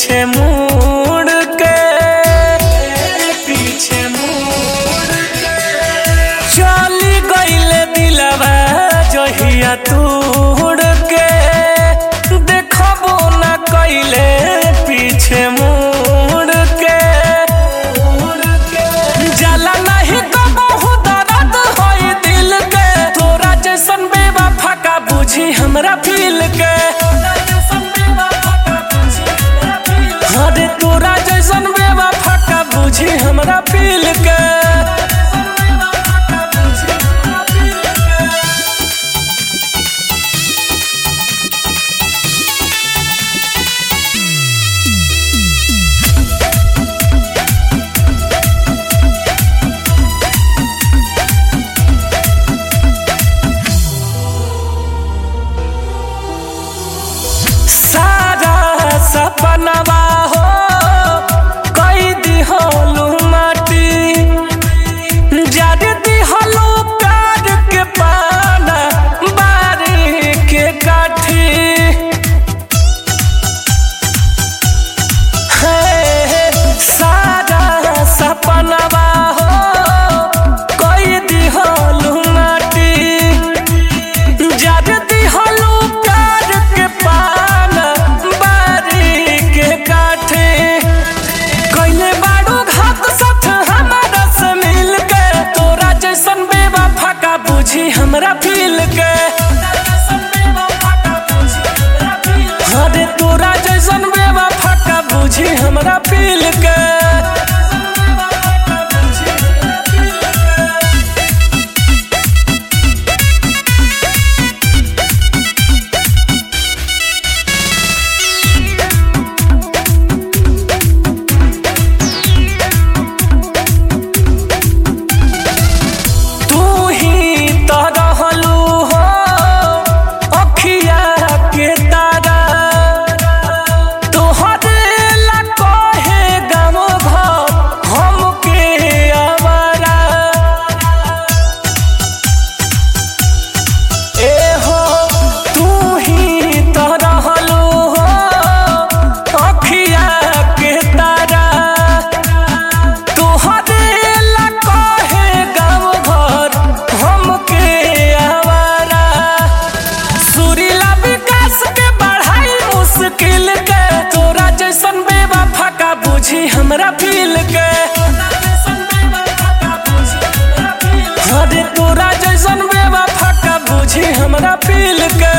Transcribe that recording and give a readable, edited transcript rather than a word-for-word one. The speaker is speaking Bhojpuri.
पीछे मुड़ के चली गईले दिलवा जहिया तोड़ के देखबो ना कइले पीछे मुड़ के जाला नहीं कबहू दर्द होई दिल के तोरा जैसन बेवफा का बुझी हमरा फील के अरे तोरा जैसन बेवफा का बुझी हमरा फील के सपनवा हो कई दिहलू माटी जद दिहलू प्यार के पाना बारी के काठी सारा सपनवा हो कई दिहलू माटी जद दिहलू प्यार के पाना के काठे कइले बाड़ू घात साथ हमारा से मिल के तोरा जैसन बेवफा का बुझी हमरा फील के अरे तोरा जैसन बेवफा का बुझी हमरा फील के हमरा फील के अरे तोरा जैसन बेवफा का बुझी हमरा फील के।